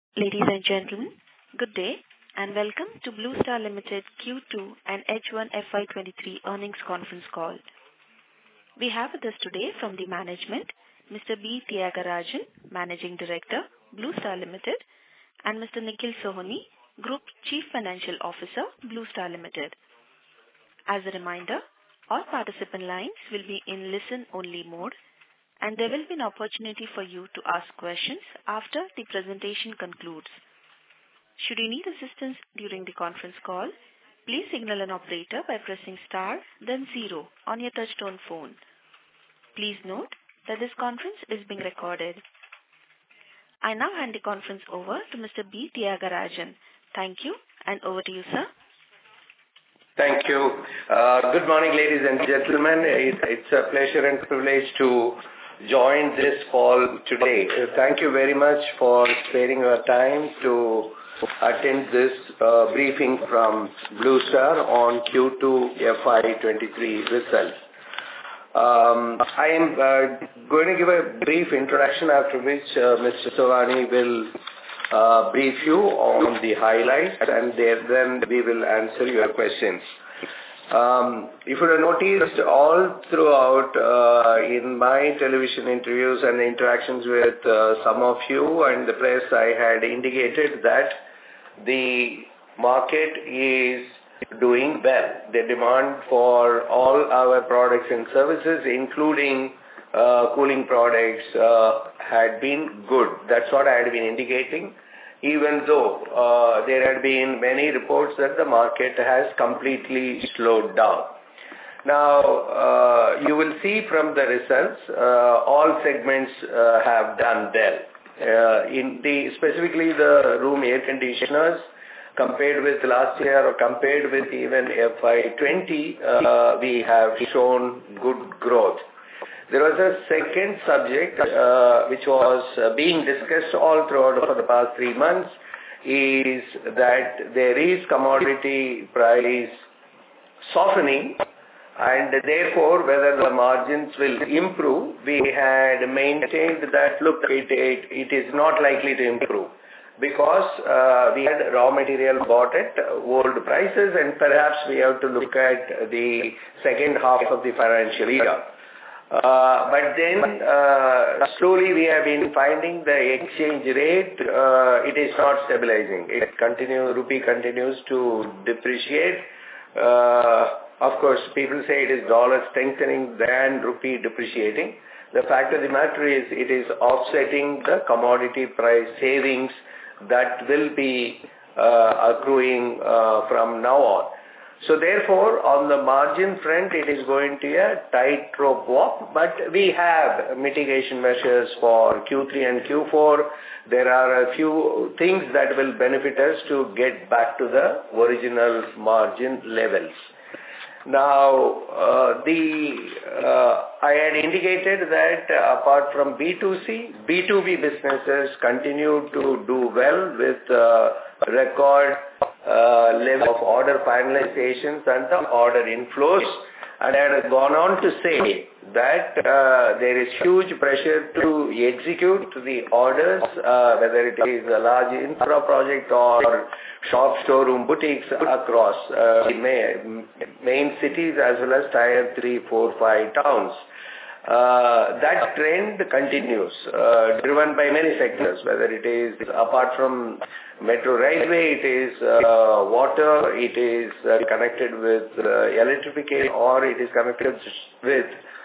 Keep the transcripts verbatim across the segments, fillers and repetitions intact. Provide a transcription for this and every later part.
Ladies and gentlemen, good day and welcome to Blue Star Limited Q two and H one F Y twenty-three earnings conference call. We have with us today from the management, Mister B. Thiagarajan, Managing Director, Blue Star Limited, and Mister Nikhil Sohoni, Group Chief Financial Officer, Blue Star Limited. As a reminder, all participant lines will be in listen-only mode, and there will be an opportunity for you to ask questions after the presentation concludes. Should you need assistance during the conference call, please signal an operator by pressing star then zero on your touchtone phone. Please note that this conference is being recorded. I now hand the conference over to Mister B. Thiagarajan. Thank you, and over to you, sir. Thank you. Uh, good morning, ladies and gentlemen. It, it's a pleasure and privilege to join this call today. Thank you very much for sparing your time to attend this uh, briefing from Blue Star on Q two F Y twenty-three results. Um, I am uh, going to give a brief introduction, after which uh, Mister Sohani will uh, brief you on the highlights, and there, then we will answer your questions. Um, if you have noticed, all throughout uh, in my television interviews and interactions with uh, some of you and the press, I had indicated that the market is doing well. The demand for all our products and services, including uh, cooling products, uh, had been good. That's what I had been indicating, even though uh, there had been many reports that the market has completely slowed down. Now, uh, you will see from the results, uh, all segments uh, have done well. Uh, in the specifically the room air conditioners, compared with last year or compared with even F Y twenty, uh, we have shown good growth. There was a second subject uh, which was uh, being discussed all throughout for the past three months is that there is commodity price softening, and therefore whether the margins will improve. We had maintained that look, it, it, it is not likely to improve because uh, we had raw material bought at old prices, and perhaps we have to look at the second half of the financial year. Uh, but then uh, slowly we have been finding the exchange rate, uh, it is not stabilizing. It continue, rupee continues to depreciate. Uh, of course, people say it is dollar strengthening than rupee depreciating. The fact of the matter is it is offsetting the commodity price savings that will be uh, accruing uh, from now on. So therefore, on the margin front, it is going to be a tightrope walk, but we have mitigation measures for Q three and Q four. There are a few things that will benefit us to get back to the original margin levels. Now, uh, the uh, I had indicated that uh, apart from B two C, B two B businesses continue to do well with uh, record uh, level of order finalizations and the order inflows. And I had gone on to say that uh, there is huge pressure to execute the orders, uh, whether it is a large infra project or shop, showroom, boutiques across uh, main, main cities as well as tier three, four, five towns. Uh, that trend continues, uh, driven by many sectors, whether it is apart from metro railway, it is uh, water, it is uh, connected with uh, electrification, or it is connected with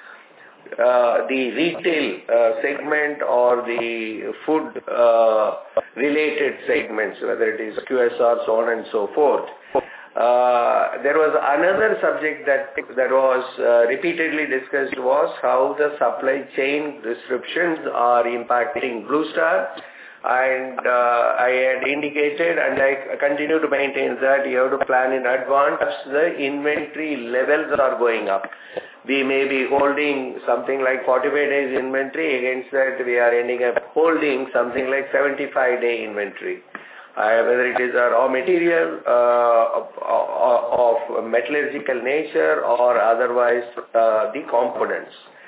uh, the retail uh, segment or the food uh, related segments, whether it is Q S R, so on and so forth. Uh, there was another subject that that was uh, repeatedly discussed was how the supply chain disruptions are impacting Blue Star, and uh, I had indicated and I continue to maintain that you have to plan in advance. The inventory levels are going up. We may be holding something like forty-five days inventory, against that we are ending up holding something like seventy-five day inventory. Uh, whether it is a raw material uh, of, of metallurgical nature or otherwise uh, the components.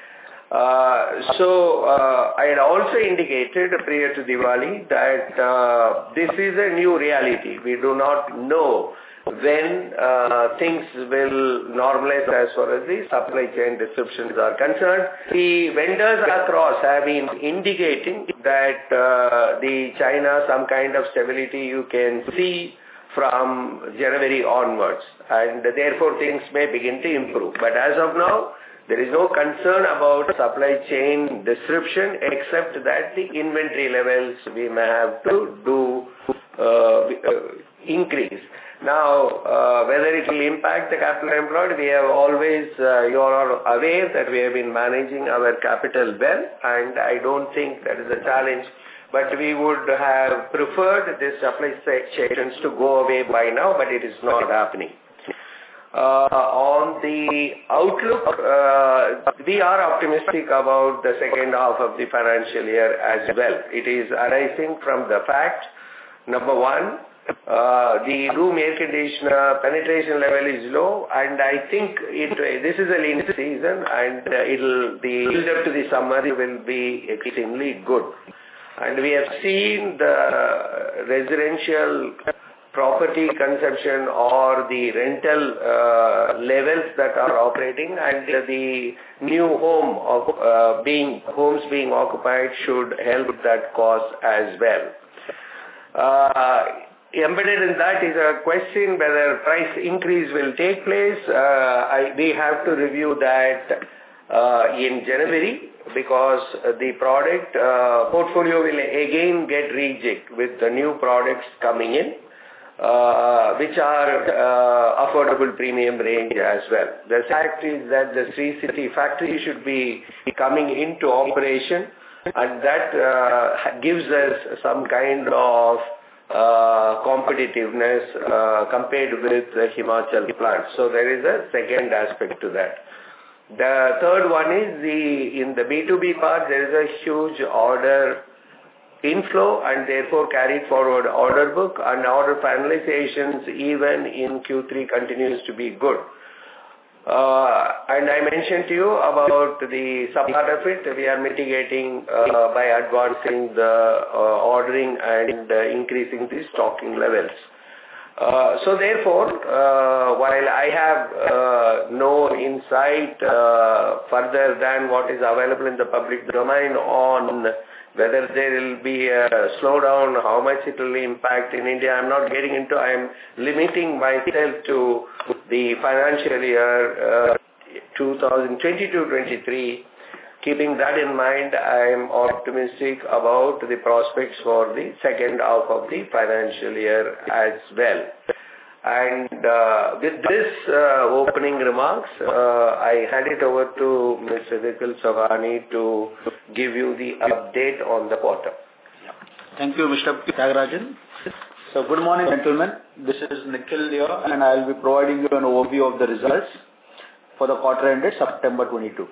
Uh, so uh, I had also indicated prior to Diwali that uh, this is a new reality. We do not know when uh, things will normalize as far as the supply chain disruptions are concerned. The vendors across have been indicating that uh, the China, some kind of stability you can see from January onwards, and therefore things may begin to improve. But as of now, there is no concern about supply chain disruption except that the inventory levels we may have to do uh, uh, increase. Now, uh, whether it will impact the capital employed, we have always, uh, you are aware that we have been managing our capital well, and I don't think that is a challenge. But we would have preferred this supply chains to go away by now, but it is not happening. Uh, on the outlook, uh, we are optimistic about the second half of the financial year as well. It is arising from the fact, number one, uh, the room air conditioner penetration level is low, and I think it, this is a lean season, and uh, it'll, the build up to the summer will be extremely good. And we have seen the residential property consumption or the rental uh, levels that are operating, and the new home of uh, being homes being occupied should help that cause as well. Uh, embedded in that is a question whether price increase will take place. Uh, I, we have to review that uh, in January, because the product uh, portfolio will again get rejigged with the new products coming in, uh, which are uh, affordable premium range as well. The fact is that the Sri City factory should be coming into operation, and that uh, gives us some kind of uh, competitiveness uh, compared with the Himachal plant. So there is a second aspect to that. The third one is the in the B two B part, there is a huge order inflow and therefore carried forward order book, and order finalizations even in Q three continues to be good. Uh, and I mentioned to you about the some part of it we are mitigating uh, by advancing the uh, ordering and uh, increasing the stocking levels. Uh, so therefore, uh, while I have uh, no insight uh, further than what is available in the public domain on whether there will be a slowdown, how much it will impact in India, I'm not getting into, I'm limiting myself to the financial year uh, twenty twenty-two twenty-three. Keeping that in mind, I am optimistic about the prospects for the second half of the financial year as well. And uh, with this uh, opening remarks, uh, I hand it over to Mister Nikhil Sawhney to give you the update on the quarter. Thank you, Mister Tyagarajan. So good morning, gentlemen. This is Nikhil here, and I will be providing you an overview of the results for the quarter ended September twenty-two.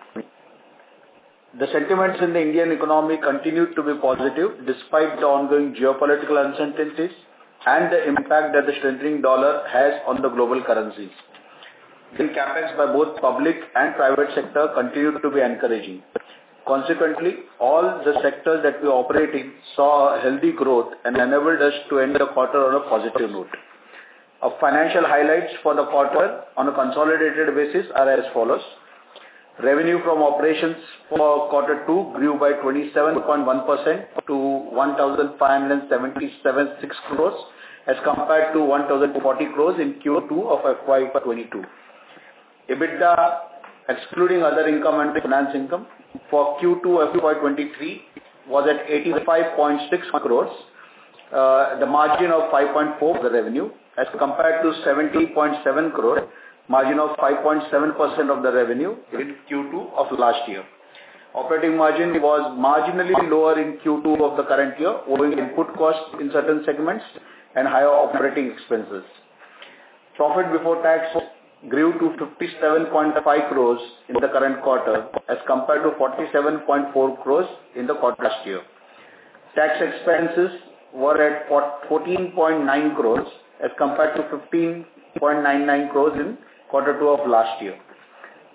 The sentiments in the Indian economy continued to be positive despite the ongoing geopolitical uncertainties and the impact that the strengthening dollar has on the global currencies. The capex by both public and private sector continued to be encouraging. Consequently, all the sectors that we operate in saw a healthy growth and enabled us to end the quarter on a positive note. Our financial highlights for the quarter on a consolidated basis are as follows. Revenue from operations for quarter two grew by twenty-seven point one percent to one thousand five hundred seventy-seven point six crores as compared to one thousand forty crores in Q two of F Y twenty-two. EBITDA, excluding other income and finance income, for Q two F Y twenty-three was at eighty-five point six crores, uh, the margin of five point four percent of the revenue, as compared to seventy point seven crores, margin of five point seven percent of the revenue in Q two of last year. Operating margin was marginally lower in Q two of the current year, owing input costs in certain segments and higher operating expenses. Profit before tax grew to fifty-seven point five crores in the current quarter as compared to forty-seven point four crores in the quarter last year. Tax expenses were at fourteen point nine crores as compared to fifteen point nine nine crores in quarter two of last year.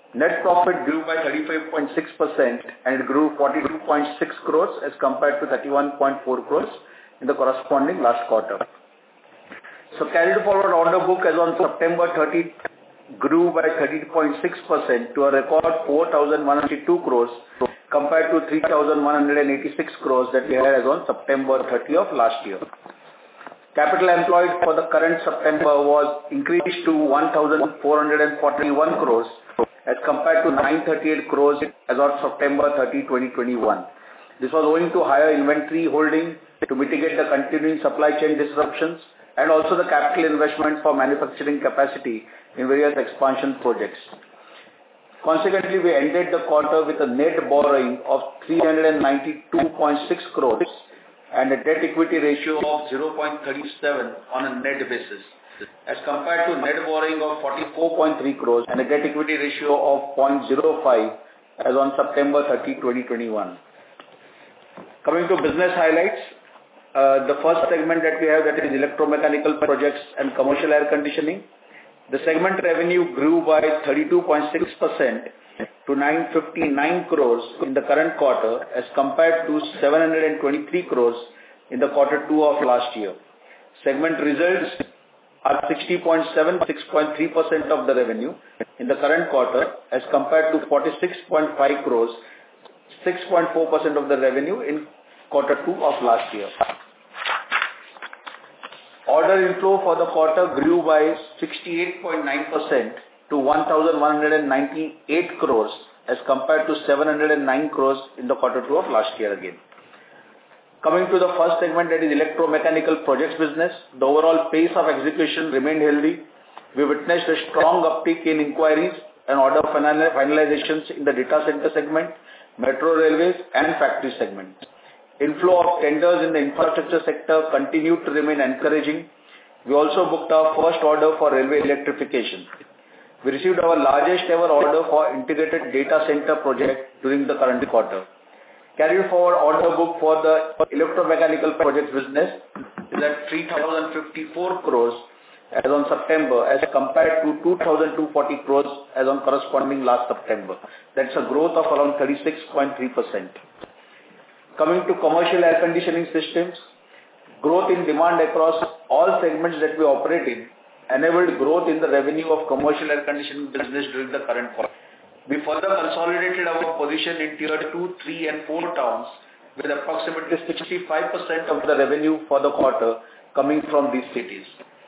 Net profit grew by thirty-five point six percent and it grew forty-two point six crores as compared to thirty-one point four crores in the corresponding last quarter. So carried forward order book as on September thirtieth grew by thirty point six percent to a record four thousand one hundred two crores compared to three thousand one hundred eighty-six crores that we had as on September thirtieth of last year. Capital employed for the current September was increased to one thousand four hundred forty-one crores as compared to nine hundred thirty-eight crores as on September thirtieth, twenty twenty-one. This was owing to higher inventory holding to mitigate the continuing supply chain disruptions and also the capital investment for manufacturing capacity in various expansion projects. Consequently, we ended the quarter with a net borrowing of three hundred ninety-two point six crores and a debt equity ratio of zero point three seven on a net basis, as compared to net borrowing of forty-four point three crores and a debt equity ratio of zero point zero five as on September thirtieth, twenty twenty-one. Coming to business highlights, uh, the first segment that we have, that is electromechanical projects and commercial air conditioning. The segment revenue grew by thirty-two point six percent to nine hundred fifty-nine crores in the current quarter as compared to seven hundred twenty-three crores in the quarter two of last year. Segment results are sixty point seven, six point three percent of the revenue in the current quarter as compared to forty-six point five crores, six point four percent of the revenue in quarter two of last year. Order inflow for the quarter grew by sixty-eight point nine percent to one thousand one hundred ninety-eight crores as compared to seven hundred nine crores in the quarter two of last year again. Coming to the first segment, that is electromechanical projects business, the overall pace of execution remained healthy. We witnessed a strong uptick in inquiries and order finalizations in the data center segment, metro railways and factory segment. Inflow of tenders in the infrastructure sector continued to remain encouraging. We also booked our first order for railway electrification. We received our largest ever order for integrated data center project during the current quarter. Carried forward order book for the electromechanical projects business is at three thousand fifty-four crores as on September as compared to two thousand two hundred forty crores as on corresponding last September. That's a growth of around thirty-six point three percent. Coming to commercial air conditioning systems, growth in demand across all segments that we operate in enabled growth in the revenue of commercial air conditioning business during the current quarter. We further consolidated our position in tier two, three and four towns with approximately sixty-five percent of the revenue for the quarter coming from these cities.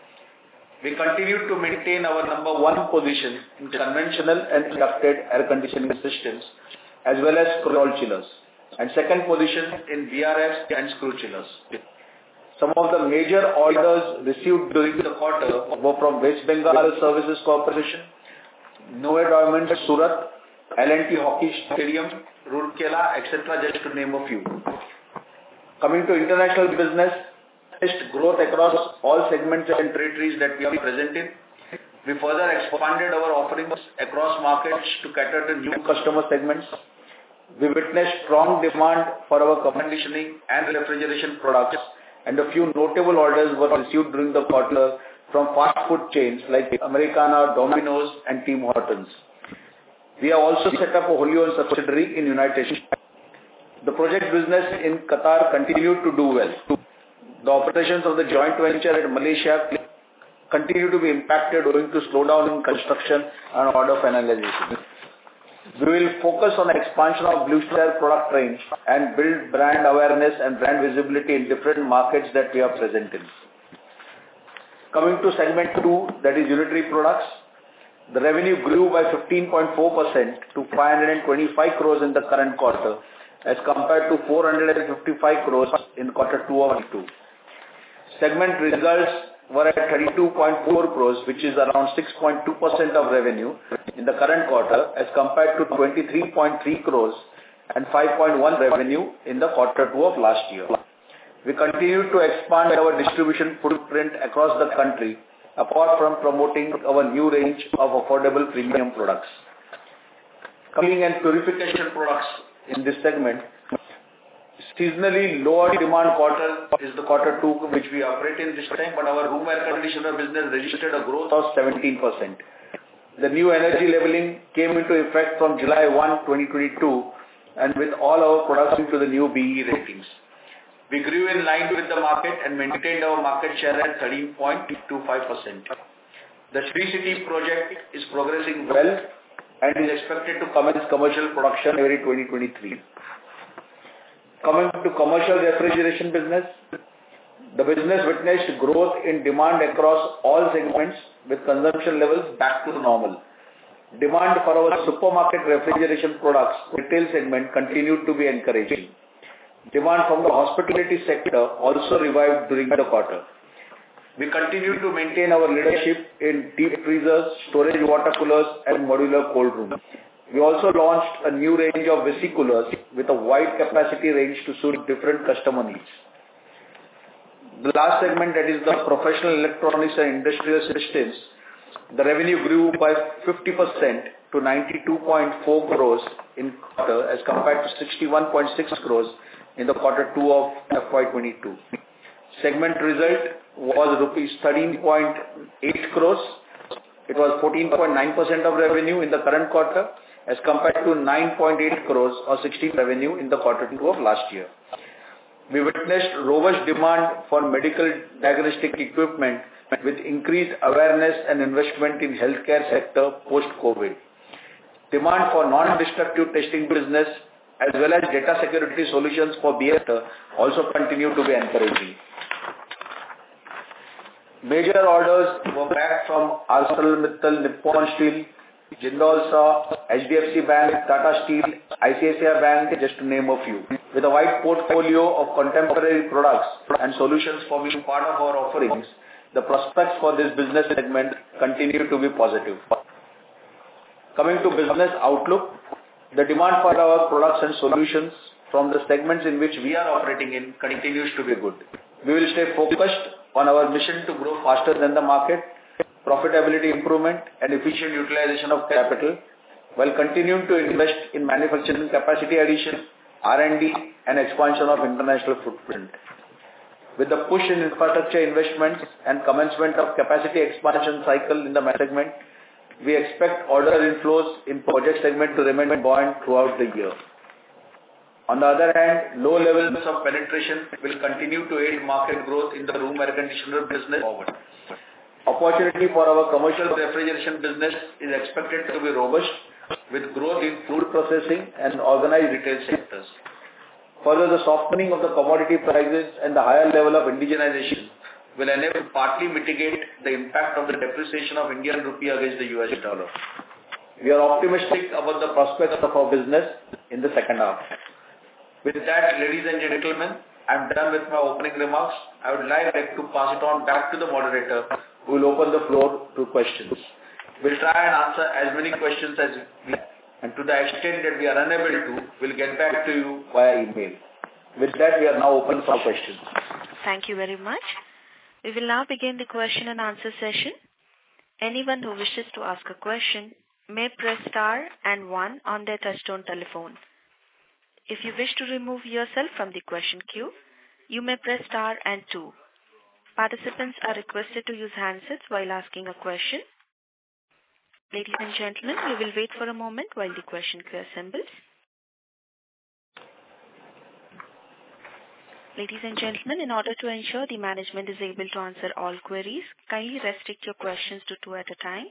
We continue to maintain our number one position in conventional and ducted air conditioning systems as well as cold chillers, and second position in V R Fs and screw chillers. Some of the major orders received during the quarter were from West Bengal Services Corporation, Noe Diamond Surat, L and T Hockey Stadium, Rourkela, et cetera, just to name a few. Coming to international business, growth across all segments and territories that we are present in. We further expanded our offerings across markets to cater to new customer segments. We witnessed strong demand for our conditioning and refrigeration products, and a few notable orders were received during the quarter from fast food chains like Americana, Domino's and Tim Hortons. We have also set up a wholly owned subsidiary in United States. The project business in Qatar continued to do well. The operations of the joint venture at Malaysia continue to be impacted owing to slowdown in construction and order finalization. We will focus on the expansion of Blue Star product range and build brand awareness and brand visibility in different markets that we are present in. Coming to segment two, that is unitary products, the revenue grew by fifteen point four percent to five hundred twenty-five crores in the current quarter as compared to four hundred fifty-five crores in quarter two of two. Segment results were at thirty-two point four crores, which is around six point two percent of revenue in the current quarter as compared to twenty-three point three crores and five point one revenue in the quarter two of last year. We continue to expand our distribution footprint across the country apart from promoting our new range of affordable premium products. Cooling and purification products in this segment, seasonally lower demand quarter is the quarter two which we operate in this time, but our room air conditioner business registered a growth of seventeen percent. The new energy labeling came into effect from July first, twenty twenty-two, and with all our products into the new B E E ratings. We grew in line with the market and maintained our market share at thirteen point two five percent. The Sri City project is progressing well and is expected to commence commercial production early twenty twenty-three. Coming to commercial refrigeration business, the business witnessed growth in demand across all segments with consumption levels back to normal. Demand for our supermarket refrigeration products retail segment continued to be encouraging. Demand from the hospitality sector also revived during the quarter. We continue to maintain our leadership in deep freezers, storage water coolers, and modular cold room. We also launched a new range of visi-coolers with a wide capacity range to suit different customer needs. The last segment, that is the professional electronics and industrial systems, the revenue grew by fifty percent to ninety-two point four crores in quarter as compared to sixty-one point six crores in the quarter two of F Y twenty-two. Segment result was rupees thirteen point eight crores. It was fourteen point nine percent of revenue in the current quarter as compared to nine point eight crores or sixteen revenue in the quarter two of last year. We witnessed robust demand for medical diagnostic equipment with increased awareness and investment in healthcare sector post-COVID. Demand for non-destructive testing business as well as data security solutions for B S N L also continue to be encouraging. Major orders were back from ArcelorMittal, Nippon Steel, Jindal Saw, H D F C Bank, Tata Steel, I C I C I Bank, just to name a few. With a wide portfolio of contemporary products and solutions forming part of our offerings, the prospects for this business segment continue to be positive. Coming to business outlook, the demand for our products and solutions from the segments in which we are operating in continues to be good. We will stay focused on our mission to grow faster than the market, profitability improvement and efficient utilization of capital, while continuing to invest in manufacturing capacity addition, R and D and expansion of international footprint. With the push in infrastructure investments and commencement of capacity expansion cycle in the segment, we expect order inflows in project segment to remain buoyant throughout the year. On the other hand, low levels of penetration will continue to aid market growth in the room air conditioner business forward. Opportunity for our commercial refrigeration business is expected to be robust with growth in food processing and organized retail sectors. Further, the softening of the commodity prices and the higher level of indigenization will enable partly mitigate the impact of the depreciation of Indian rupee against the U S dollar. We are optimistic about the prospects of our business in the second half. With that, ladies and gentlemen, I am done with my opening remarks. I would like to pass it on back to the moderator who will open the floor to questions. We'll try and answer as many questions as we can, and to the extent that we are unable to, we'll get back to you via email. With that, we are now open for questions. Thank you very much. We will now begin the question and answer session. Anyone who wishes to ask a question may press star and one on their touchtone telephone. If you wish to remove yourself from the question queue, you may press star and two. Participants are requested to use handsets while asking a question. Ladies and gentlemen, we will wait for a moment while the question queue assembles. Ladies and gentlemen, in order to ensure the management is able to answer all queries, kindly restrict your questions to two at a time.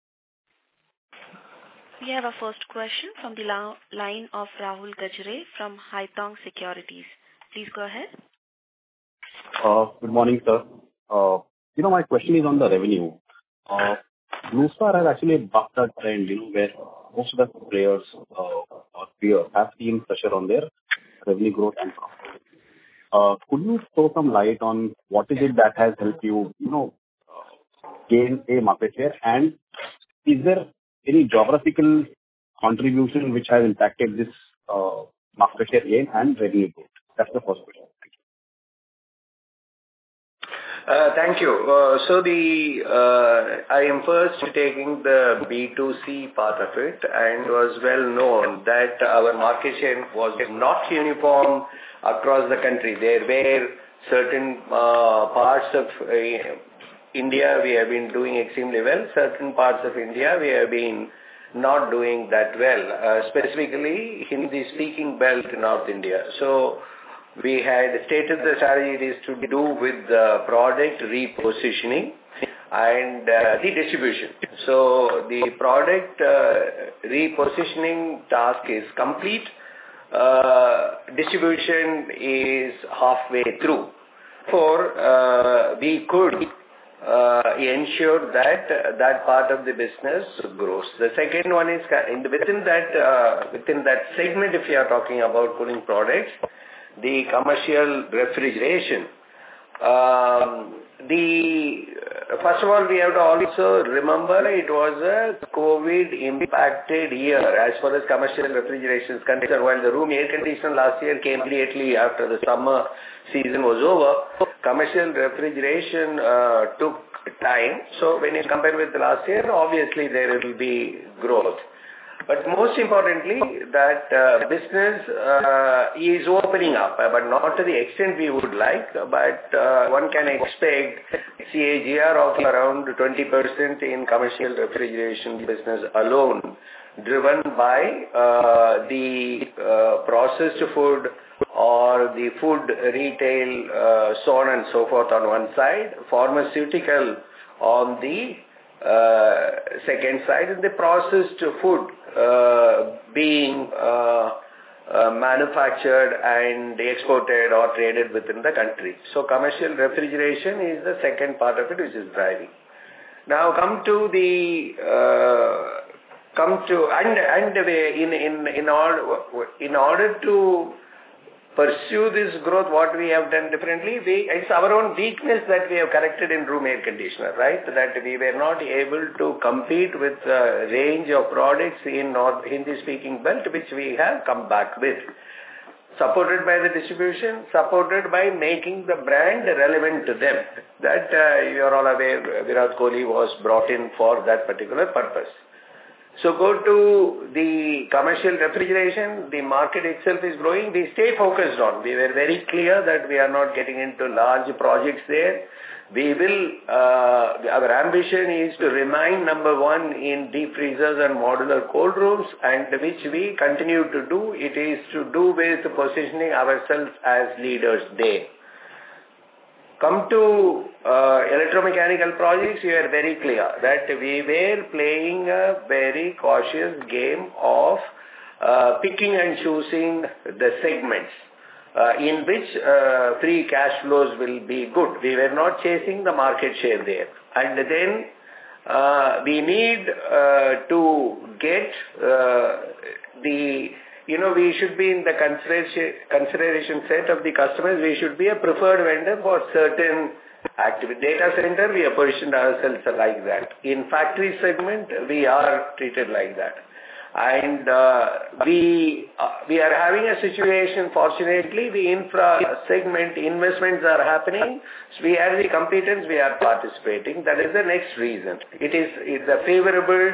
We have our first question from the line of Rahul Gajare from Haitong Securities. Please go ahead. Uh, good morning, sir. Uh, you know, my question is on the revenue. Uh, Blue Star has actually bucked that trend, you know, where most of the players uh, or peers have seen pressure on their revenue growth and profit. Uh, could you throw some light on what is it that has helped you, you know, uh, gain a market share, and is there any geographical contribution which has impacted this uh, market share gain and revenue growth? That's the first question. Uh, Thank you. Uh, so the uh, I am first taking the B two C part of it, and was well known that our market share was not uniform across the country. There were certain uh, parts of uh, India, we have been doing extremely well. Certain parts of India, we have been not doing that well, uh, specifically Hindi-speaking belt in North India. So we had stated the strategy is to do with the product repositioning and uh, the distribution. So the product uh, repositioning task is complete. Uh, distribution is halfway through. For uh, we could uh, ensure that uh, that part of the business grows. The second one is in the, within that uh, within that segment. If you are talking about cooling products, the commercial refrigeration. Um, the first of all, we have to also remember it was a COVID-impacted year as far as commercial refrigeration is concerned. While the room air conditioner last year came immediately after the summer season was over, commercial refrigeration uh, took time. So when you compare with last year, obviously there will be growth. But most importantly, that uh, business uh, is opening up, uh, but not to the extent we would like. But uh, one can expect C A G R of around twenty percent in commercial refrigeration business alone, driven by uh, the uh, processed food or the food retail, uh, so on and so forth on one side, pharmaceutical on the uh, second side, and the processed food uh, being uh, uh, manufactured and exported or traded within the country. So commercial refrigeration is the second part of it which is driving. Now come to the uh, come to and and in in in order in order to pursue this growth, what we have done differently, we, it's our own weakness that we have corrected in room air conditioner, right? That we were not able to compete with a range of products in North Hindi-speaking belt, which we have come back with. Supported by the distribution, supported by making the brand relevant to them. That uh, you are all aware, Virat Kohli was brought in for that particular purpose. So go to the commercial refrigeration, the market itself is growing, we stay focused on. We were very clear that we are not getting into large projects there. We will, uh, our ambition is to remain number one in deep freezers and modular cold rooms, and which we continue to do. It is to do with positioning ourselves as leaders there. Come to uh, electromechanical projects, we are very clear that we were playing a very cautious game of uh, picking and choosing the segments uh, in which uh, free cash flows will be good. We were not chasing the market share there. And then uh, we need uh, to get uh, the You know, we should be in the consideration, consideration set of the customers. We should be a preferred vendor for certain activity. Data center, we have positioned ourselves like that. In factory segment, we are treated like that. And uh, we uh, we are having a situation, fortunately, the infra segment investments are happening. So we have the competence, we are participating. That is the next reason. It is it's a favorable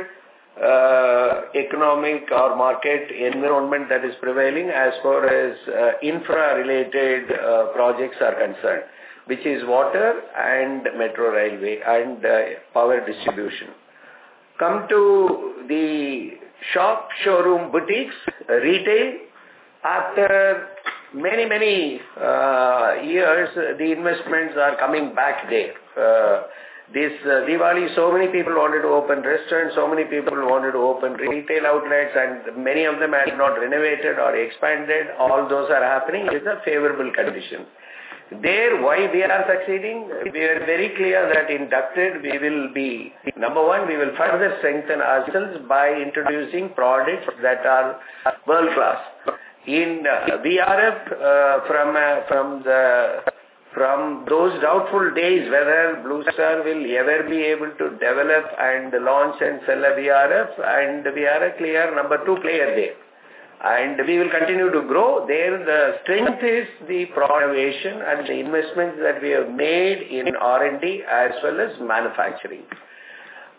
Uh, economic or market environment that is prevailing as far as uh, infra-related uh, projects are concerned, which is water and metro railway and uh, power distribution. Come to the shop, showroom, boutiques, uh, retail. After many, many uh, years, the investments are coming back there. Uh, This uh, Diwali, so many people wanted to open restaurants, so many people wanted to open retail outlets, and many of them had not renovated or expanded. All those are happening. It is a favorable condition. There, why we are succeeding? We are very clear that in ducted, we will be, number one, we will further strengthen ourselves by introducing products that are world-class. In uh, V R F, uh, from, uh, from the From those doubtful days whether Blue Star will ever be able to develop and launch and sell a V R F, and we are a clear number two player there. And we will continue to grow. There the strength is the innovation and the investments that we have made in R and D as well as manufacturing.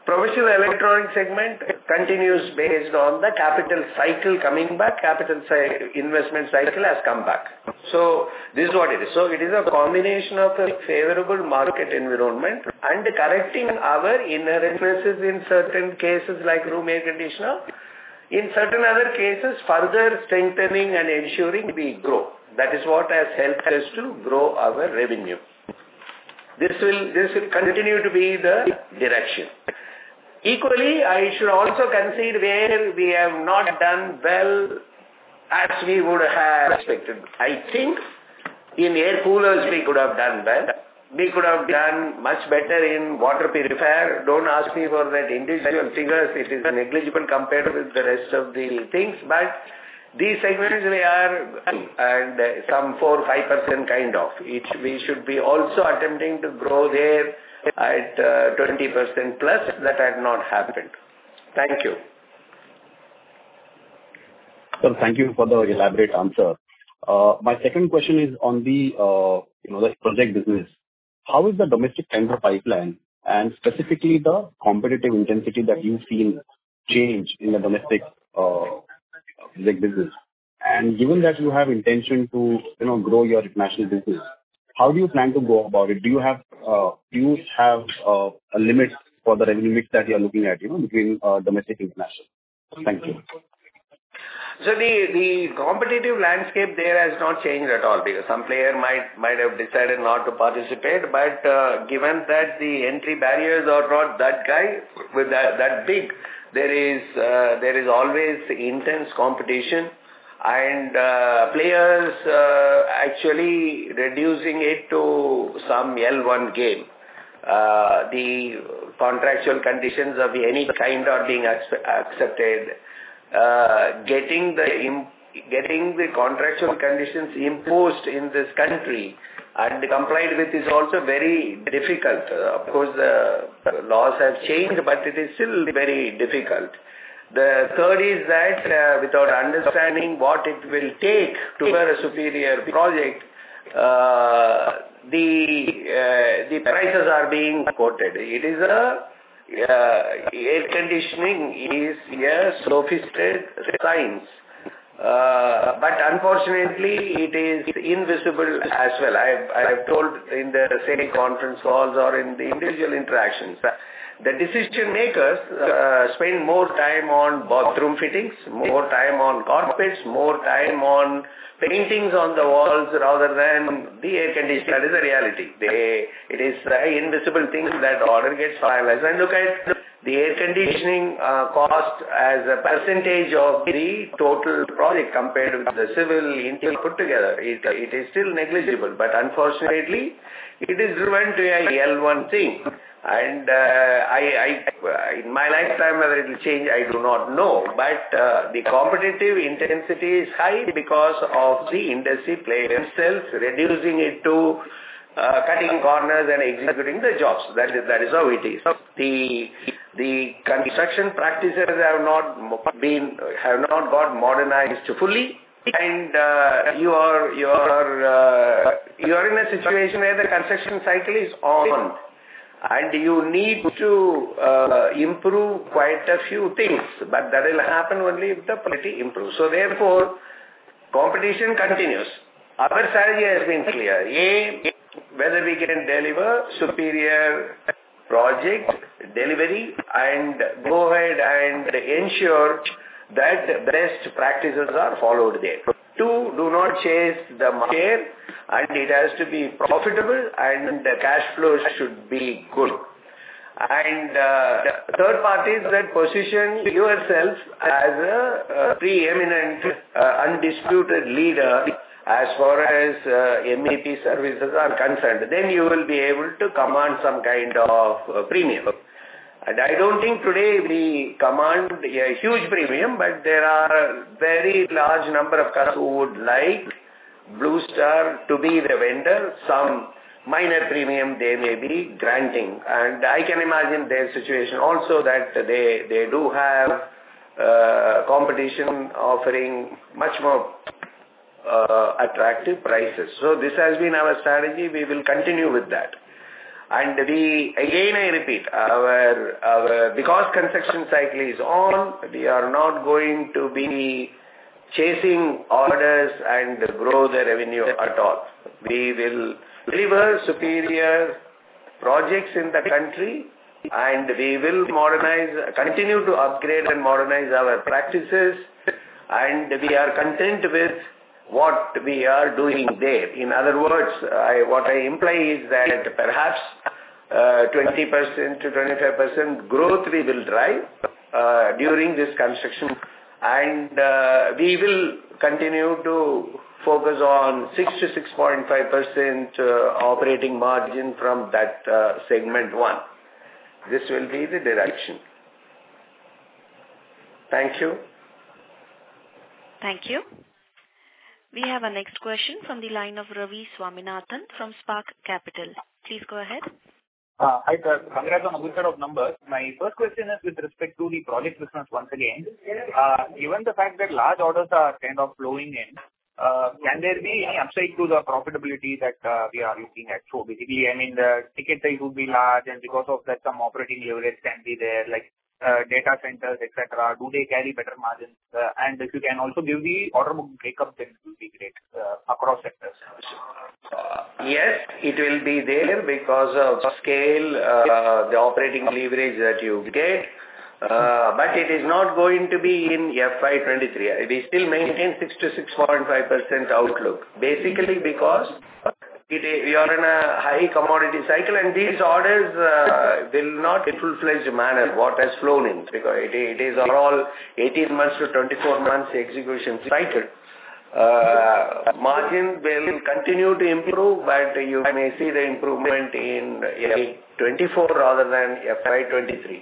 Professional electronic segment continues based on the capital cycle coming back. Capital cy- investment cycle has come back. So this is what it is. So it is a combination of a favorable market environment and correcting our inherent weaknesses in certain cases like room air conditioner. In certain other cases, further strengthening and ensuring we grow. That is what has helped us to grow our revenue. This will, this will continue to be the direction. Equally, I should also concede where we have not done well as we would have expected. I think in air coolers we could have done well. We could have done much better in water purifier. Don't ask me for that individual figures. It is negligible compared with the rest of the things. But these segments we are and some four to five percent kind of. It, we should be also attempting to grow there at uh, twenty percent plus. That had not happened. Thank you. Sir, thank you for the elaborate answer. Uh, my second question is on the uh, you know the project business. How is the domestic tender pipeline and specifically the competitive intensity that you've seen change in the domestic uh, project business? And given that you have intention to you know grow your international business, how do you plan to go about it? Do you have uh, do you have uh, a limit for the revenue mix that you are looking at, you know, between uh, domestic and international? Thank you. So the, the competitive landscape there has not changed at all because some player might might have decided not to participate, but uh, given that the entry barriers are not that high, with that, that big, there is uh, there is always intense competition. And uh, players uh, actually reducing it to some L one game. Uh, the contractual conditions of any kind are being accepted. Uh, getting the imp getting the contractual conditions imposed in this country and complied with is also very difficult. Uh, of course, the laws have changed, but it is still very difficult. The third is that uh, without understanding what it will take to run a superior project, uh, the uh, the prices are being quoted. It is a uh, air conditioning is a sophisticated science, uh, but unfortunately it is invisible as well. I have, I have told in the same conference calls or in the individual interactions. The decision makers uh, spend more time on bathroom fittings, more time on carpets, more time on paintings on the walls rather than the air conditioning. That is the reality. They, it is uh, invisible things that order gets finalized. And look at the air conditioning uh, cost as a percentage of the total project compared with the civil interior put together. It, it is still negligible, but unfortunately, it is driven to a L one thing. And uh, I, I, in my lifetime, whether it will change, I do not know. But uh, the competitive intensity is high because of the industry players themselves reducing it to uh, cutting corners and executing the jobs. That is, that is how it is. The the construction practices have not been have not got modernized fully. And uh, you are you are uh, you are in a situation where the construction cycle is on. And you need to uh, improve quite a few things, but that will happen only if the quality improves. So therefore, competition continues. Our strategy has been clear. A, whether we can deliver superior project delivery and go ahead and ensure that best practices are followed there. Two, do not chase the market, and it has to be profitable and the cash flows should be good. And uh, the third part is that position yourself as a, a preeminent, uh, undisputed leader as far as uh, M E P services are concerned. Then you will be able to command some kind of uh, premium. And I don't think today we command a huge premium, but there are very large number of customers who would like Blue Star to be the vendor. Some minor premium they may be granting. And I can imagine their situation also that they, they do have uh, competition offering much more uh, attractive prices. So this has been our strategy. We will continue with that. And we, again I repeat, our, our, because construction cycle is on, we are not going to be chasing orders and grow the revenue at all. We will deliver superior projects in the country, and we will modernize, continue to upgrade and modernize our practices, and we are content with what we are doing there. In other words, I, what I imply is that perhaps uh, twenty percent to twenty-five percent growth we will drive uh, during this construction, and uh, we will continue to focus on six to six point five percent uh, operating margin from that uh, segment one. This will be the direction. Thank you. Thank you. We have a next question from the line of Ravi Swaminathan from Spark Capital. Please go ahead. Uh, hi, sir. Congrats on a good set of numbers. My first question is with respect to the project business once again. Uh, given the fact that large orders are kind of flowing in, uh, can there be any upside to the profitability that uh, we are looking at? So basically, I mean, the ticket size would be large, and because of that, some operating leverage can be there, like uh, data centers, et cetera. Do they carry better margins? Uh, and if you can also give the order book breakup, then it would be great uh, across sectors. Uh, yes, it will be there because of scale, uh, the operating leverage that you get. Uh, but it is not going to be in F Y twenty-three. We still maintain six to six point five percent outlook. Basically because it, we are in a high commodity cycle, and these orders uh, will not in full-fledged manner what has flown in, because it, it is all eighteen months to twenty-four months execution cycle. Uh, margin will continue to improve, but you may see the improvement in F Y twenty-four rather than F Y twenty-three.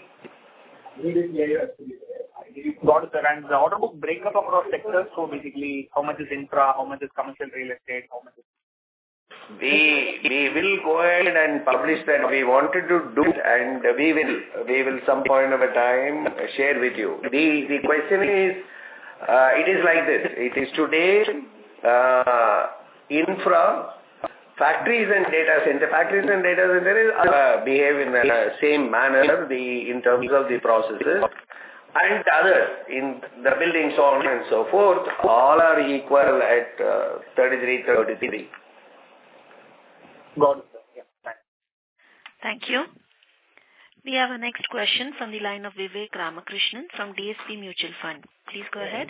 Got it, sir. And the order book breakup across sectors, so basically how much is infra, how much is commercial real estate, how much is... We, we will go ahead and publish that we wanted to do, and we will, we will some point of a time share with you. The, the question is, uh, it is like this. It is today, uh, infra, factories and data center. Factories and data centers uh, behave in the same manner the, in terms of the processes. And others, in the building, so on and so forth, all are equal at uh, thirty-three, thirty-three. Got it, sir. Yeah, thanks. Thank you. We have a next question from the line of Vivek Ramakrishnan from D S P Mutual Fund. Please go ahead.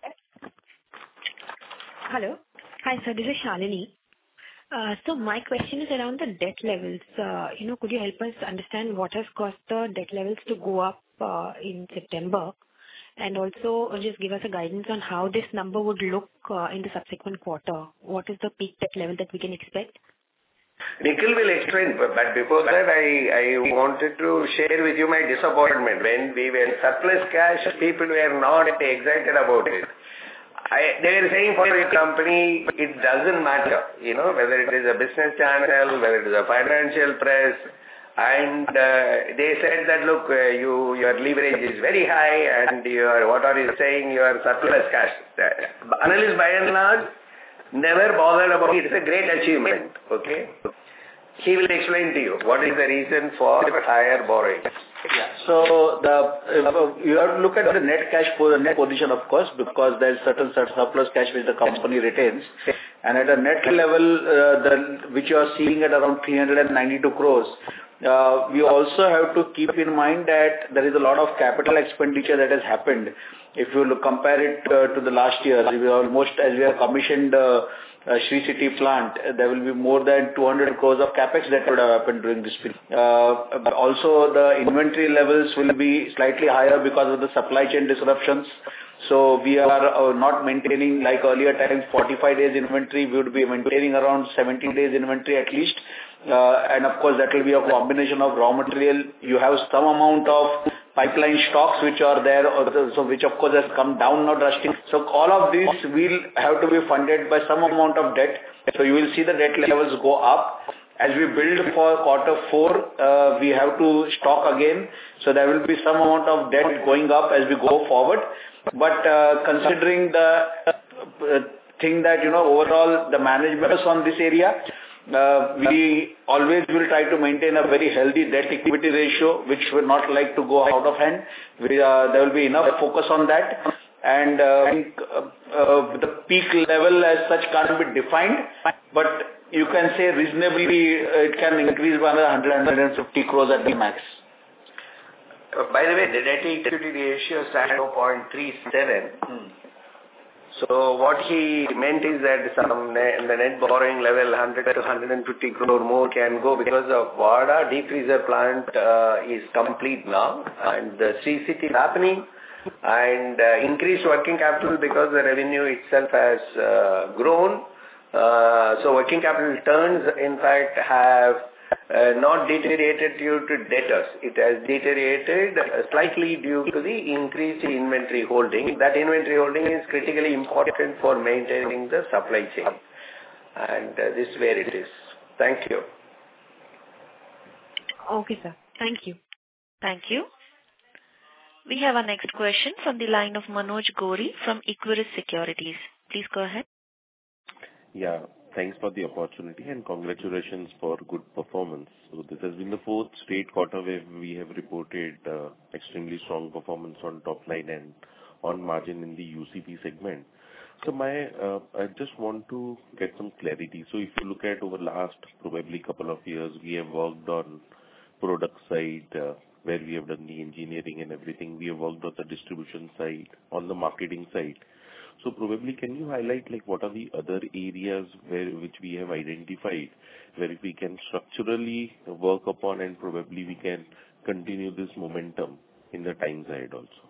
Hello. Hi, sir. This is Shalini. Uh, so my question is around the debt levels. Uh, you know, could you help us understand what has caused the debt levels to go up uh, in September? And also uh, just give us a guidance on how this number would look uh, in the subsequent quarter. What is the peak debt level that we can expect? Nikhil will explain, but before that I, I wanted to share with you my disappointment. When we were surplus cash, people were not excited about it. I, they were saying for your company, it doesn't matter, you know, whether it is a business channel, whether it is a financial press, and uh, they said that, look, uh, you your leverage is very high, and your, what are you saying, your surplus cash. Uh, analysts by and large never bothered about it. It's a great achievement, okay? He will explain to you what is the reason for higher borrowing. Yeah. So the uh, you have to look at the net cash for the net position, of course, because there is certain surplus cash which the company retains, and at a net level, uh, the which you are seeing at around three hundred ninety-two crores. Uh, we also have to keep in mind that there is a lot of capital expenditure that has happened. If you look, compare it uh, to the last year, we almost as we have commissioned uh, uh, Sri City plant, uh, there will be more than two hundred crores of capex that would have happened during this period. Uh, but also the inventory levels will be slightly higher because of the supply chain disruptions. So we are uh, not maintaining like earlier times forty-five days inventory. We would be maintaining around seventy days inventory at least. Uh, and of course that will be a combination of raw material. You have some amount of pipeline stocks which are there, or the, so which of course has come down now drastically. So all of these will have to be funded by some amount of debt. So you will see the debt levels go up. As we build for quarter four, uh, we have to stock again. So there will be some amount of debt going up as we go forward. But uh, considering the uh, thing that, you know, overall the management is on this area, Uh, we always will try to maintain a very healthy debt equity ratio, which will not like to go out of hand. We, uh, there will be enough focus on that. And uh, I think uh, uh, the peak level as such can't be defined, but you can say reasonably uh, it can increase by another one hundred, one hundred fifty crores at the max. Uh, by the way, the debt equity ratio stands at zero point three seven. Hmm. So what he meant is that some ne- the net borrowing level one hundred to one hundred fifty crore more can go because the Wada deep freezer plant uh, is complete now and the C C T is happening and uh, increased working capital because the revenue itself has uh, grown. Uh, so working capital turns in fact have Uh, not deteriorated due to debtors. It has deteriorated uh, slightly due to the increased inventory holding. That inventory holding is critically important for maintaining the supply chain. And uh, this is where it is. Thank you. Okay, sir. Thank you. Thank you. We have our next question from the line of Manoj Gori from Equirus Securities. Please go ahead. Yeah. Thanks for the opportunity and congratulations for good performance. So this has been the fourth straight quarter where we have reported uh, extremely strong performance on top line and on margin in the U C P segment. So my, uh, I just want to get some clarity. So if you look at over last probably couple of years, we have worked on product side uh, where we have done the engineering and everything. We have worked on the distribution side, on the marketing side. So probably can you highlight like what are the other areas where which we have identified where we can structurally work upon and probably we can continue this momentum in the times ahead also?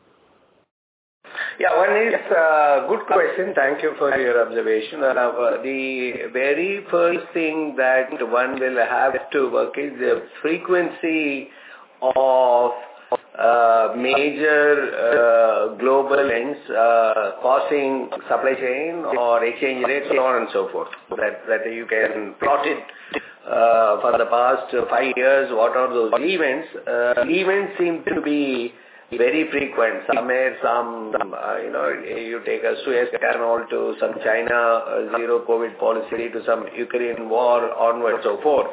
Yeah, one is a uh, good question. Thank you for your observation. Uh, the very first thing that one will have to work is the frequency of Uh, major uh, global ends uh, causing supply chain or exchange rates, so on and so forth. That that you can plot it uh, for the past five years. What are those events? Uh, events seem to be very frequent. Somewhere, some uh, you know, you take a Suez Canal to some China uh, zero COVID policy to some Ukraine war onward, so forth.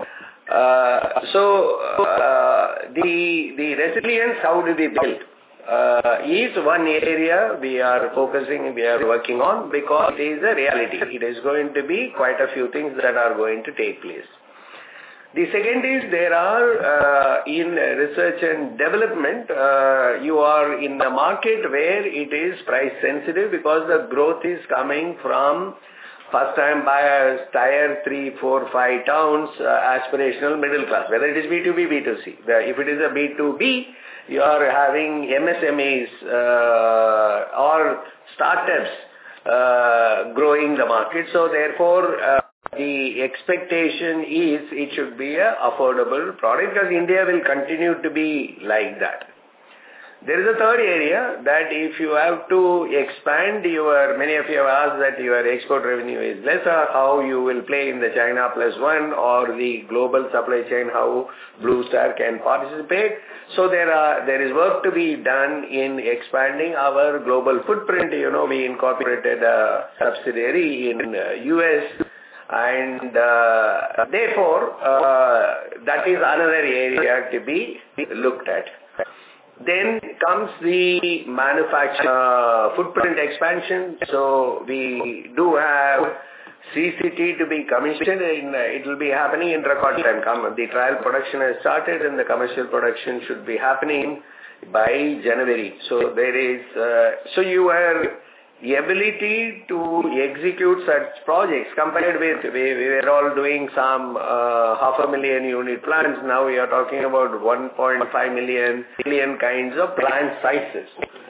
Uh, so uh, the the resilience, how do we build, uh, is one area we are focusing, we are working on because it is a reality. It is going to be quite a few things that are going to take place. The second is there are uh, in research and development, uh, you are in the market where it is price sensitive because the growth is coming from first-time buyers, tier three, four, five towns, uh, aspirational middle class, whether it is B two B, B two C. If it is a B two B, you are having M S M Es uh, or startups uh, growing the market. So therefore, uh, the expectation is it should be an affordable product because India will continue to be like that. There is a third area that if you have to expand your, many of you have asked that your export revenue is lesser, how you will play in the China plus one or the global supply chain, how Blue Star can participate. So there are, there is work to be done in expanding our global footprint. You know, we incorporated a subsidiary in uh, U S and uh, therefore uh, that is another area to be looked at. Then comes the manufacturing uh, footprint expansion. So we do have C C T to be commissioned and it will be happening in record time. The trial production has started and the commercial production should be happening by January. So there is, uh, so you are the ability to execute such projects compared with, we, we were all doing some uh, half a million unit plants. Now we are talking about one point five million, million kinds of plant sizes.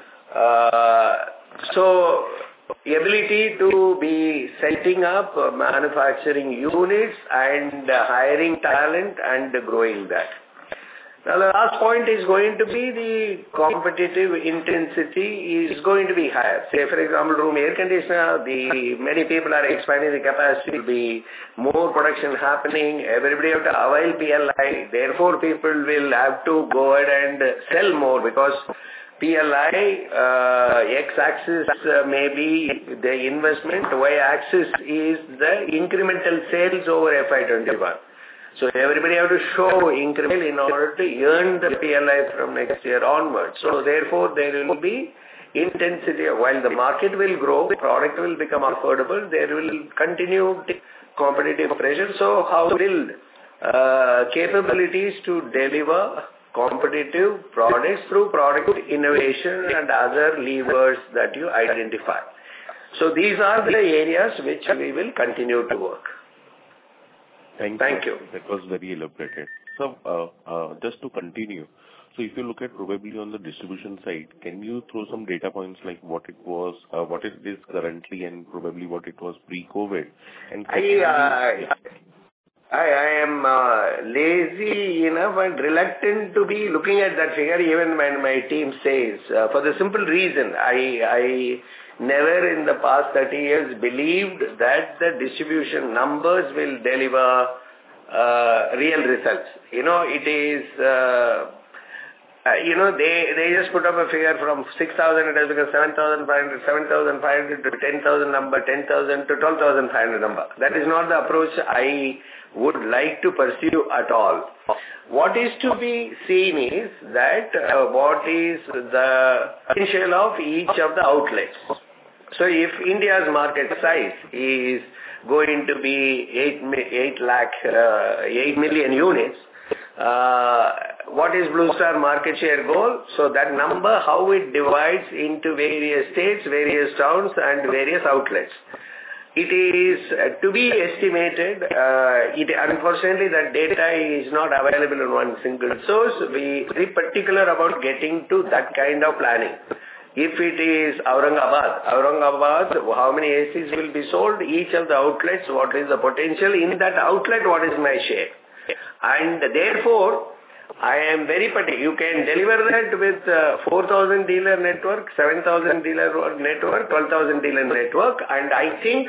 Uh, so the ability to be setting up uh, manufacturing units and uh, hiring talent and growing that. Now, the last point is going to be the competitive intensity is going to be higher. Say, for example, room air conditioner, the many people are expanding the capacity, will be more production happening, everybody have to avail P L I, therefore people will have to go ahead and sell more because P L I, uh, X-axis uh, may be the investment, Y-axis is the incremental sales over F Y twenty-one. So everybody have to show increment in order to earn the P L I from next year onwards. So therefore, there will be intensity. While the market will grow, product will become affordable, there will continue competitive pressure. So how to build uh, capabilities to deliver competitive products through product innovation and other levers that you identify. So these are the areas which we will continue to work. Thank, Thank you. you. That was very elaborated. So, uh, uh, just to continue, so if you look at probably on the distribution side, can you throw some data points like what it was, uh, what it is currently, and probably what it was pre-COVID? And I, uh, I, I am uh, lazy enough and reluctant to be looking at that figure even when my team says, uh, for the simple reason, I, I never in the past thirty years believed that the distribution numbers will deliver uh, real results. You know, it is, uh, uh, you know, they, they just put up a figure from six thousand, it has become seven thousand five hundred, seven thousand five hundred to ten thousand number, ten thousand to twelve thousand five hundred number. That is not the approach I would like to pursue at all. What is to be seen is that uh, what is the potential of each of the outlets. So if India's market size is going to be eight, eight lakh, uh, eight million units, uh, what is Blue Star market share goal? So that number, how it divides into various states, various towns and various outlets. It is uh, to be estimated. Uh, it, unfortunately, that data is not available in one single source. We are particular about getting to that kind of planning. If it is Aurangabad, Aurangabad, how many A Cs will be sold? Each of the outlets, what is the potential? In that outlet, what is my share? And therefore, I am very particular. You can deliver that with uh, four thousand dealer network, seven thousand dealer network, twelve thousand dealer network. And I think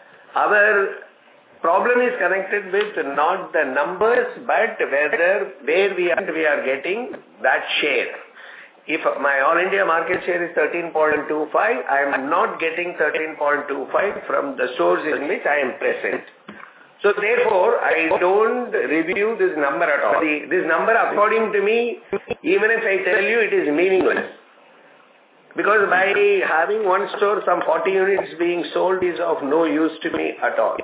our problem is connected with not the numbers, but whether where we are, we are getting that share. If my all India market share is thirteen point two five, I am not getting thirteen point two five from the stores in which I am present. So therefore, I don't review this number at all. The, this number, according to me, even if I tell you, it is meaningless. Because by having one store, some forty units being sold is of no use to me at all.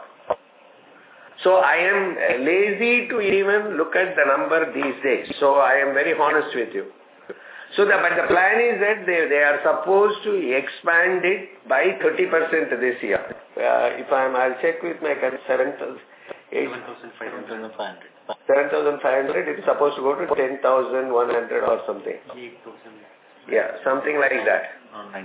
So I am lazy to even look at the number these days. So I am very honest with you. So the, but the plan is that they, they are supposed to expand it by thirty percent this year. Uh, if I'm, I'll check with my seven thousand five hundred. seven thousand five hundred, it is supposed to go to ten thousand one hundred or something. Yeah, something like that.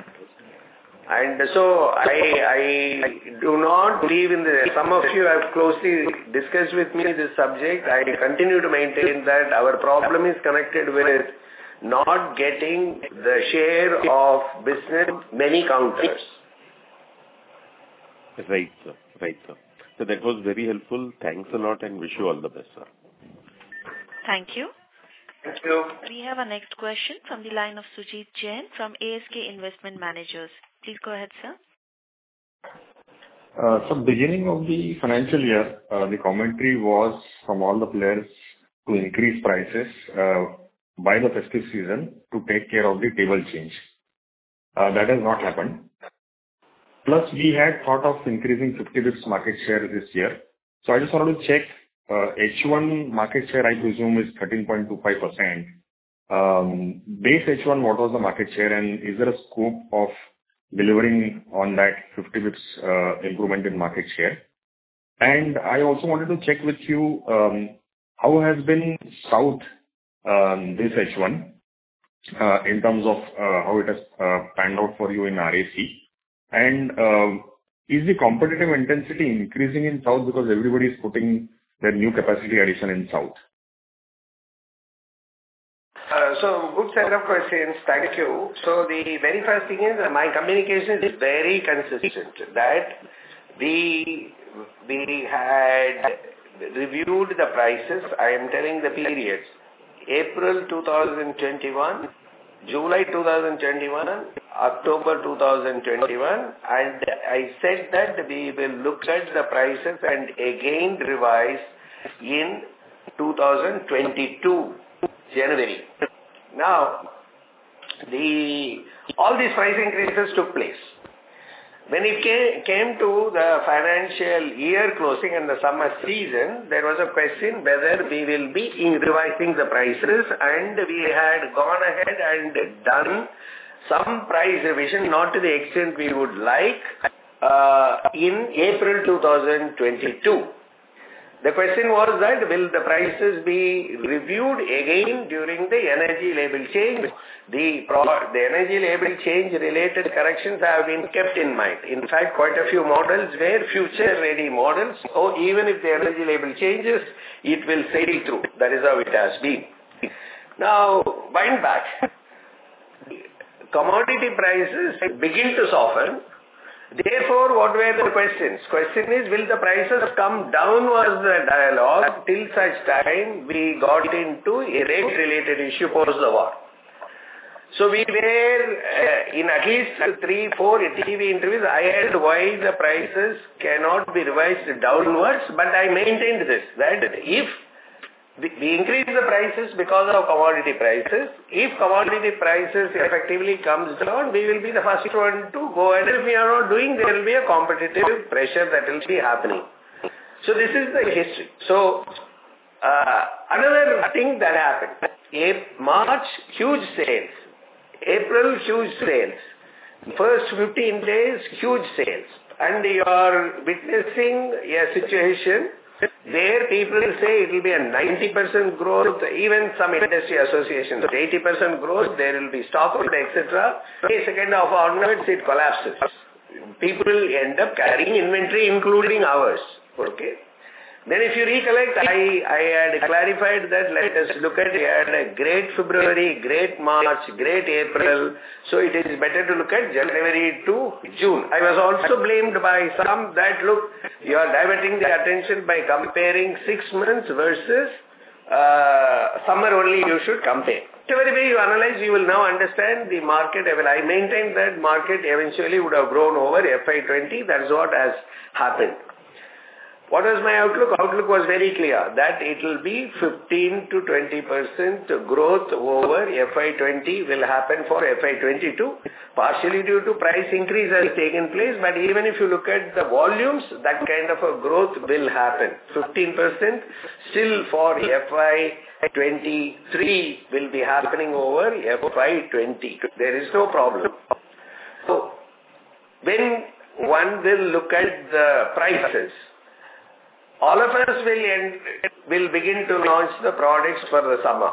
And so I, I do not believe in the, some of you have closely discussed with me this subject. I continue to maintain that our problem is connected with not getting the share of business many counters. Right, sir. Right, sir. So that was very helpful. Thanks a lot and wish you all the best, sir. Thank you. Thank you. We have our next question from the line of Sujit Jain from A S K Investment Managers. Please go ahead, sir. Uh, so beginning of the financial year, uh, the commentary was from all the players to increase prices uh, by the festive season to take care of the table change. Uh, that has not happened. Plus, we had thought of increasing fifty basis points market share this year. So I just wanted to check, uh, H one market share, I presume, is thirteen point two five percent. Um, base H one, what was the market share, and is there a scope of delivering on that fifty basis points uh, improvement in market share? And I also wanted to check with you, um, how has been South um, this H one uh, in terms of uh, how it has uh, panned out for you in R A C? And um, is the competitive intensity increasing in South because everybody is putting their new capacity addition in South? Uh, so, good set of questions. Thank you. So, the very first thing is uh, my communication is very consistent that we, we had reviewed the prices. I am telling the periods. April two thousand twenty-one, July two thousand twenty-one, October two thousand twenty-one, and I said that we will look at the prices and again revise in two thousand twenty-two, January. Now, the all these price increases took place. When it came, came to the financial year closing and the summer season, there was a question whether we will be revising the prices, and we had gone ahead and done some price revision, not to the extent we would like, uh, in April two thousand twenty-two. The question was that will the prices be reviewed again during the energy label change? The, pro- the energy label change related corrections have been kept in mind. In fact, quite a few models were future ready models. So even if the energy label changes, it will sail through. That is how it has been. Now, wind back. Commodity prices begin to soften. Therefore, what were the questions? Question is, will the prices come down was the dialogue till such time we got into a rate-related issue post the war. So we were, uh, in at least three, four T V interviews, I had why the prices cannot be revised downwards, but I maintained this, that if we increase the prices because of commodity prices. If commodity prices effectively comes down, we will be the first one to go. And if we are not doing, there will be a competitive pressure that will be happening. So this is the history. So uh, another thing that happened, March, huge sales. April, huge sales. First fifteen days, huge sales. And you are witnessing a situation there people say it will be a ninety percent growth, even some industry associations, eighty percent growth, there will be stock out, et cetera. A second half onwards, it collapses. People end up carrying inventory, including ours. Okay. Then if you recollect, I, I had clarified that let us look at, we had a great February, great March, great April. So it is better to look at January to June. I was also blamed by some that, look, you are diverting the attention by comparing six months versus uh, summer only you should compare. Whatever way you analyze, you will now understand the market. I maintain that market eventually would have grown over F Y twenty. That's what has happened. What was my outlook? Outlook was very clear that it will be fifteen to twenty percent growth over F Y twenty will happen for F Y twenty-two, partially due to price increase has taken place, but even if you look at the volumes, that kind of a growth will happen. fifteen percent still for F Y twenty-three will be happening over F Y twenty. There is no problem. So, when one will look at the prices, all of us will end, will begin to launch the products for the summer.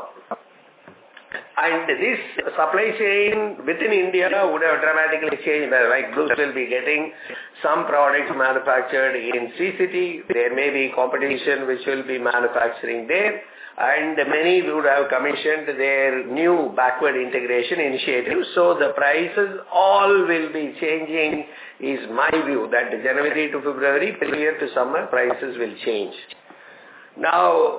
And this supply chain within India would have dramatically changed. Like Blues will be getting some products manufactured in C C T. There may be competition which will be manufacturing there. And many would have commissioned their new backward integration initiatives. So the prices all will be changing, is my view, that January to February, period to summer, prices will change. Now,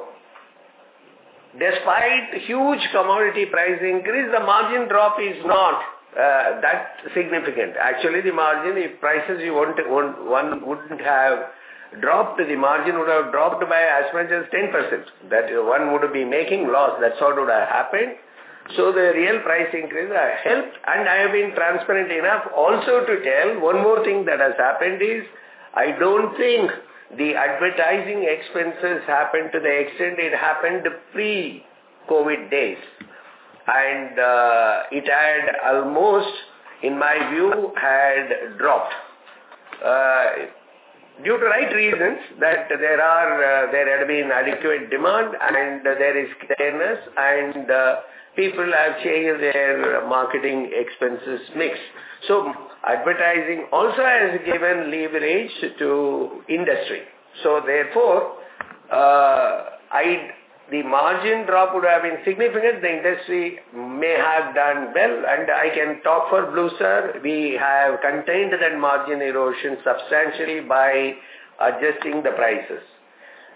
despite huge commodity price increase, the margin drop is not uh, that significant. Actually, the margin, if prices you want, want one wouldn't have dropped, the margin would have dropped by as much as ten percent. That one would be making loss. That's what would have happened. So the real price increase has helped, and I have been transparent enough also to tell one more thing that has happened is, I don't think the advertising expenses happened to the extent it happened pre-COVID days. And uh, it had almost, in my view, had dropped. Uh, Due to right reasons, that there are, uh, there had been adequate demand and uh, there is clearness, and uh, people have changed their marketing expenses mix. So advertising also has given leverage to industry. So therefore, uh, I the margin drop would have been significant. The industry may have done well, and I can talk for Blue Star. We have contained that margin erosion substantially by adjusting the prices.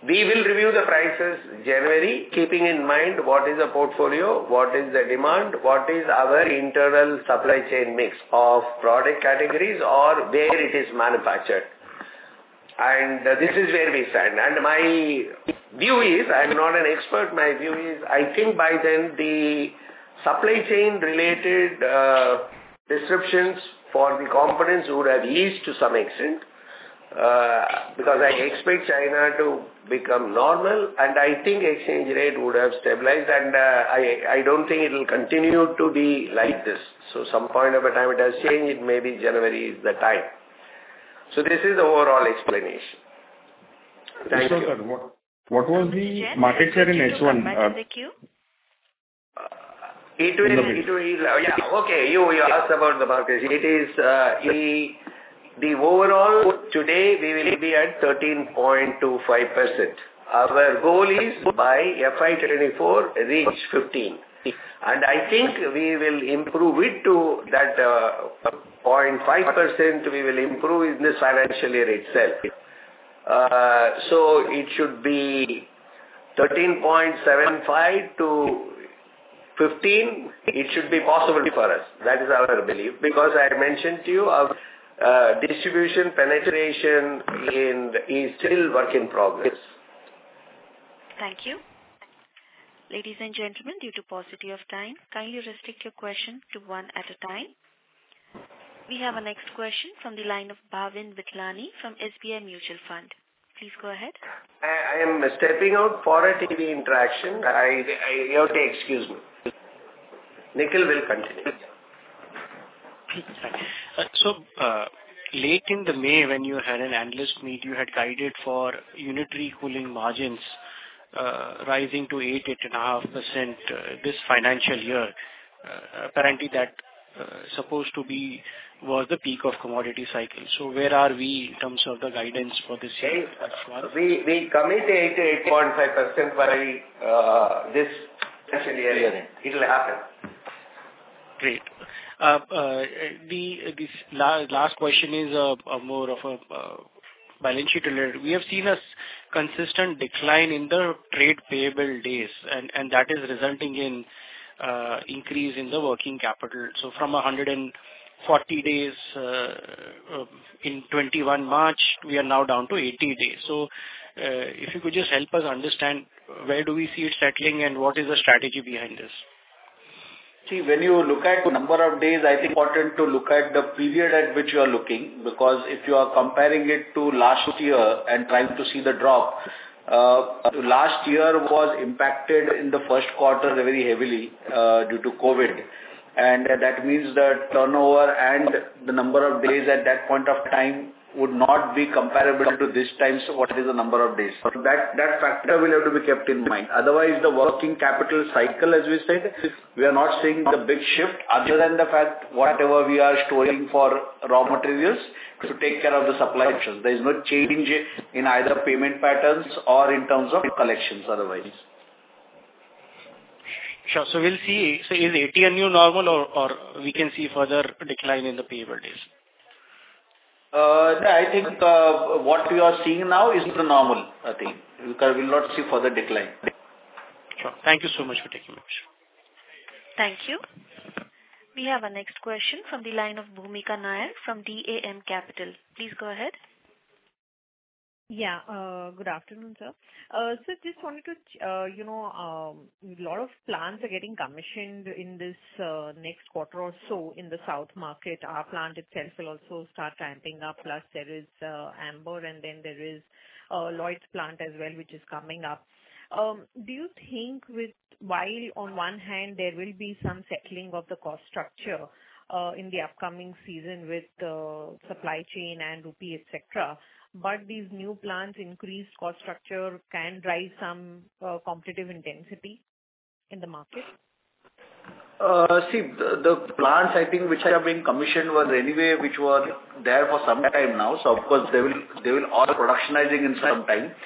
we will review the prices January, keeping in mind what is the portfolio, what is the demand, what is our internal supply chain mix of product categories or where it is manufactured. And uh, this is where we stand. And my view is, I am not an expert, my view is, I think by then the supply chain related uh, disruptions for the components would have eased to some extent. Uh, because I expect China to become normal, and I think exchange rate would have stabilized, and uh, I, I don't think it will continue to be like this. So some point of a time it has changed, it maybe January is the time. So this is the overall explanation. Thank so, you. Sir, what, what was the market share in H one? Uh, it will, it will, yeah, okay, you, you asked about the market share. It is, uh, the, the overall, today we will be at thirteen point two five percent. Our goal is by F Y twenty-four reach fifteen. And I think we will improve it to that uh, zero point five percent we will improve in this financial year itself. Uh, so it should be thirteen point seven five to fifteen. It should be possible for us. That is our belief. Because I mentioned to you, our uh, distribution penetration in, is still work in progress. Thank you. Ladies and gentlemen, due to paucity of time, kindly restrict your question to one at a time. We have a next question from the line of Bhavin Vitlani from S B I Mutual Fund. Please go ahead. I, I am stepping out for a T V interaction. I, I you have to excuse me. Nikhil will continue. Uh, so, uh, late in the May, when you had an analyst meet, you had guided for unitary cooling margins uh, rising to eight, eight and a half percent this financial year. Uh, apparently, that uh, supposed to be was the peak of commodity cycle. So, where are we in terms of the guidance for this year? We we commit eight to eight point five percent by uh, this financial year. It will happen. Great. Uh, uh, the this la- last question is uh, uh, more of a uh, balance sheet related. We have seen a consistent decline in the trade payable days, and, and that is resulting in uh, increase in the working capital. So from one hundred forty days uh, uh, in twenty-one March, we are now down to eighty days. So uh, if you could just help us understand where do we see it settling and what is the strategy behind this? See, when you look at the number of days, I think it's important to look at the period at which you are looking, because if you are comparing it to last year and trying to see the drop, uh, last year was impacted in the first quarter very heavily uh, due to COVID. And that means the turnover and the number of days at that point of time would not be comparable to this time, so what is the number of days. So that, that factor will have to be kept in mind. Otherwise, the working capital cycle, as we said, we are not seeing the big shift other than the fact whatever we are storing for raw materials to take care of the supply chain. There is no change in either payment patterns or in terms of collections otherwise. Sure. So we'll see. So is eighty a new normal, or, or we can see further decline in the payable days? Uh, I think uh, what we are seeing now is the normal, I think, because we will not see further decline. Sure. Thank you so much for taking my question. Thank you. We have a next question from the line of Bhumika Nair from D A M Capital. Please go ahead. Yeah, uh, good afternoon, sir. Uh, so just wanted to, uh, you know, um, a lot of plants are getting commissioned in this uh, next quarter or so in the South market. Our plant itself will also start ramping up, plus there is uh, Amber, and then there is uh, Lloyd's plant as well, which is coming up. Um, do you think with, while on one hand there will be some settling of the cost structure uh, in the upcoming season with uh, supply chain and rupee, et cetera, but these new plants' increased cost structure can drive some uh, competitive intensity in the market? Uh, see, the, the plants, I think, which have been commissioned was anyway, which were there for some time now. So, of course, they will they will all productionizing in some time.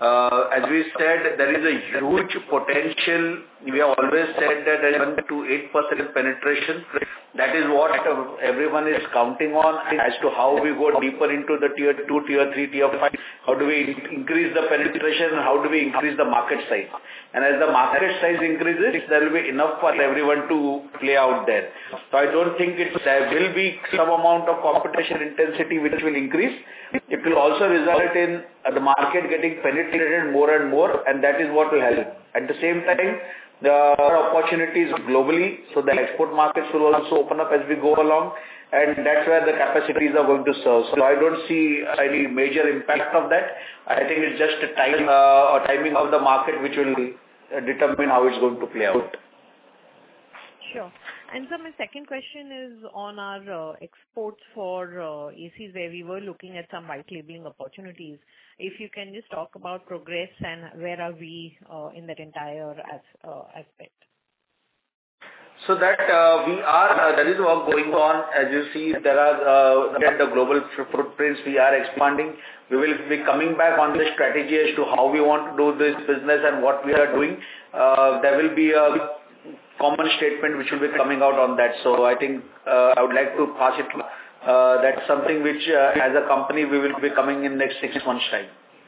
Uh, as we said, there is a huge potential. We have always said that there is one to eight percent penetration. That is what uh, everyone is counting on as to how we go deeper into the tier two, tier three, tier five. How do we increase the penetration? How do we increase the market size? And as the market size increases, there will be enough for everyone to play out there. So I don't think it's, there will be some amount of competition intensity which will increase. It will also result in uh, the market getting penetrated more and more, and that is what will help. At the same time, there are opportunities globally, so the export markets will also open up as we go along, and that's where the capacities are going to serve. So I don't see any major impact of that. I think it's just a time uh, or timing of the market which will uh, determine how it's going to play out. Sure. And so my second question is on our uh, exports for uh, A Cs, where we were looking at some white labeling opportunities. If you can just talk about progress and where are we uh, in that entire as, uh, aspect. So that uh, we are, uh, there is work going on. As you see, there are uh, at the global footprints we are expanding. We will be coming back on the strategy as to how we want to do this business and what we are doing. Uh, there will be a common statement which will be coming out on that. So I think uh, I would like to pass it. Uh, that's something which, uh, as a company, we will be coming in next six months' time.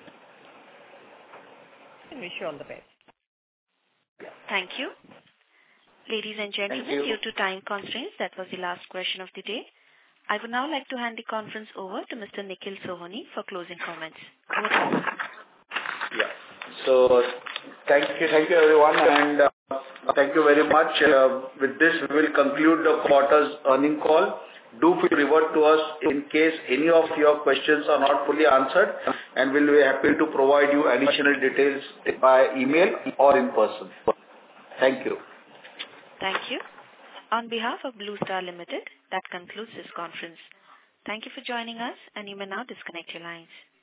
I wish you all the best. Thank you. Ladies and gentlemen, due to time constraints, that was the last question of the day. I would now like to hand the conference over to Mister Nikhil Sohoni for closing comments. Over to you. Yeah. So thank you, thank you everyone, and uh, thank you very much. Uh, with this, we will conclude the quarter's earning call. Do feel revert to us in case any of your questions are not fully answered, and we'll be happy to provide you additional details by email or in person. Thank you. Thank you. On behalf of Blue Star Limited, that concludes this conference. Thank you for joining us, and you may now disconnect your lines.